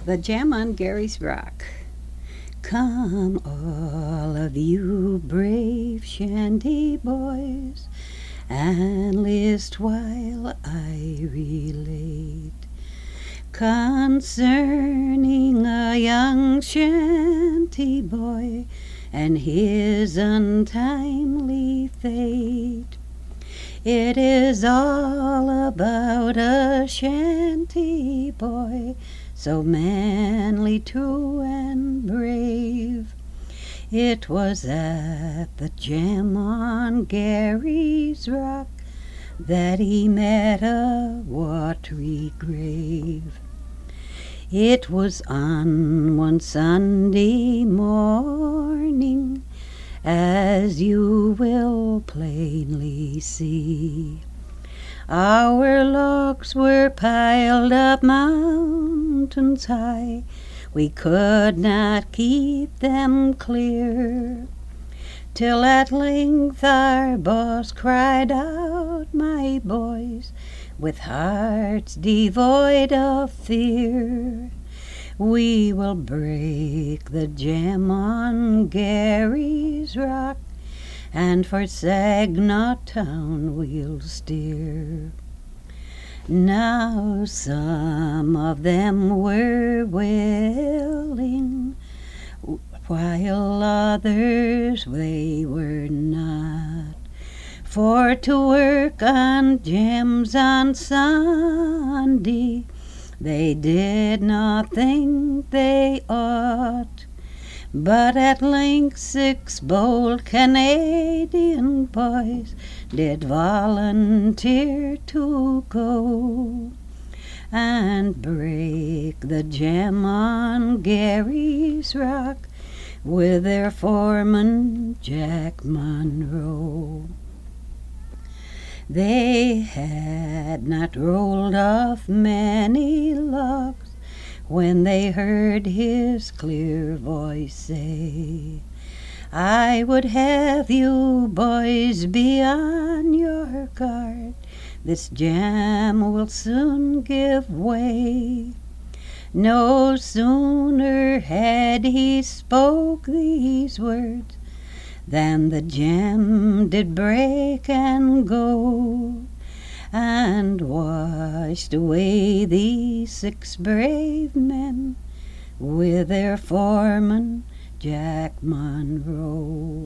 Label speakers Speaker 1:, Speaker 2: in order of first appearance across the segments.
Speaker 1: The Jam on Gary's Rock. Come, all of you brave shanty boys, and list while I relate concerning a young shanty boy and his untimely fate. It is all about a shanty boy, so manly, true, and brave. It was at the Jam on Gary's Rock that he met a watery grave. It was on one Sunday morning, as you will plainly see. Our logs were piled up mountains high, we could not keep them clear, till at length our boss cried out, "My boys, with hearts devoid of fear, we will break the Jam on Gary's Rock, and for Saginaw town we'll steer." Now some of them were willing, while others they were not, for to work on jams on Sunday they did not think they ought. But at length 6 bold Canadian boys did volunteer to go and break the Jam on Gary's Rock with their foreman Jack Monroe. They had not rolled off many logs when they heard his clear voice say, "I would have you boys be on your guard, this jam will soon give way." No sooner had he spoke these words than the jam did break and go, and washed away these 6 brave men with their foreman Jack Monroe.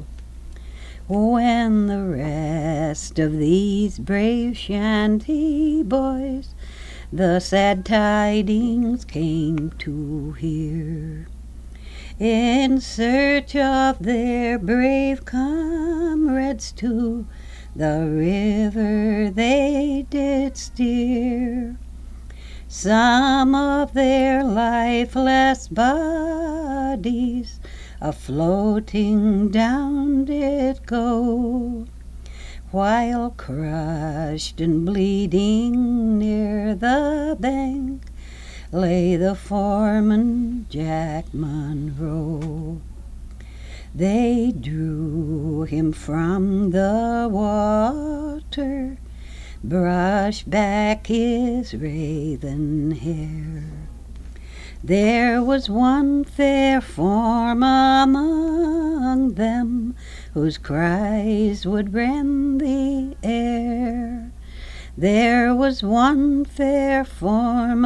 Speaker 1: When the rest of these brave shanty boys the sad tidings came to hear, in search of their brave comrades to the river they did steer, some of their lifeless bodies a-floating down did go, while crushed and bleeding near the bank lay the foreman Jack Monroe. They drew him from the water, brushed back his raven hair. There was one fair form among them whose cries would rend the air. There was one fair form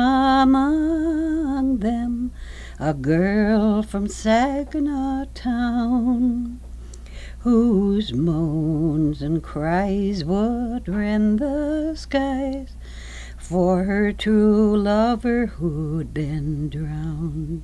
Speaker 1: among them, a girl from Saginaw town, whose moans and cries would rend the skies for her true lover who'd been drowned.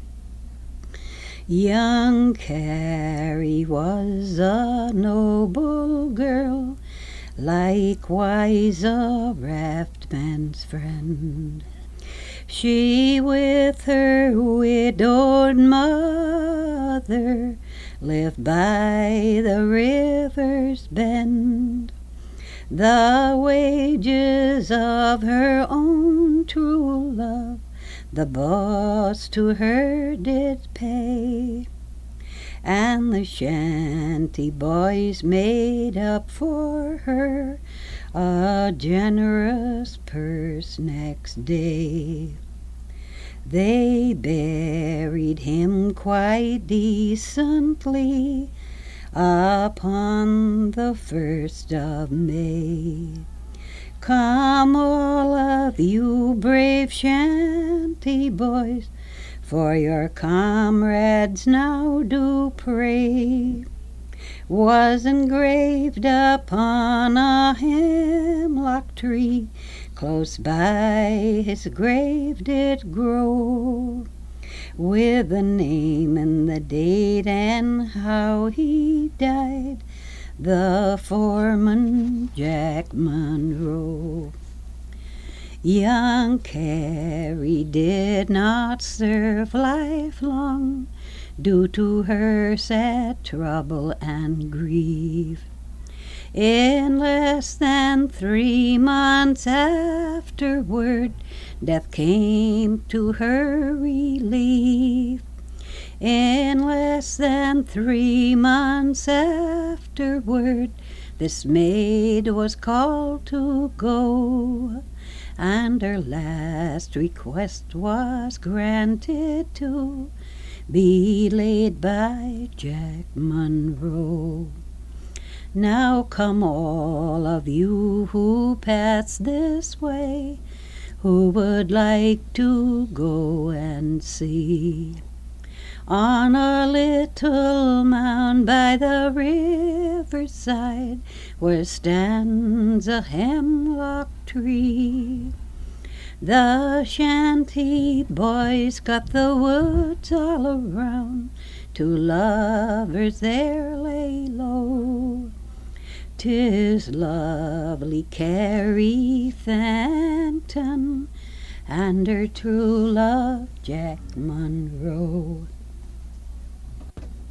Speaker 1: Young Carrie was a noble girl, likewise a raftman's friend. She with her widowed mother lived by the river's bend. The wages of her own true love the boss to her did pay, and the shanty boys made up for her a generous purse next day. They buried him quite decently upon the 1st of May. Come all of you brave shanty boys, for your comrades now do pray. Was engraved upon a hemlock tree, close by his grave did grow, with the name and the date and how he died, the foreman Jack Monroe. Young Carrie did not serve life long, due to her sad trouble and grief. In less than 3 months afterward, death came to her relief. In less than 3 months afterward, this maid was called to go, and her last request was granted to be laid by Jack Monroe. Now come all of you who pass this way, who would like to go and see, on a little mound by the riverside, where stands a hemlock tree. The shanty boys cut the woods all around, 2 lovers there lay low. 'Tis lovely Carrie Thankton and her true love Jack Monroe.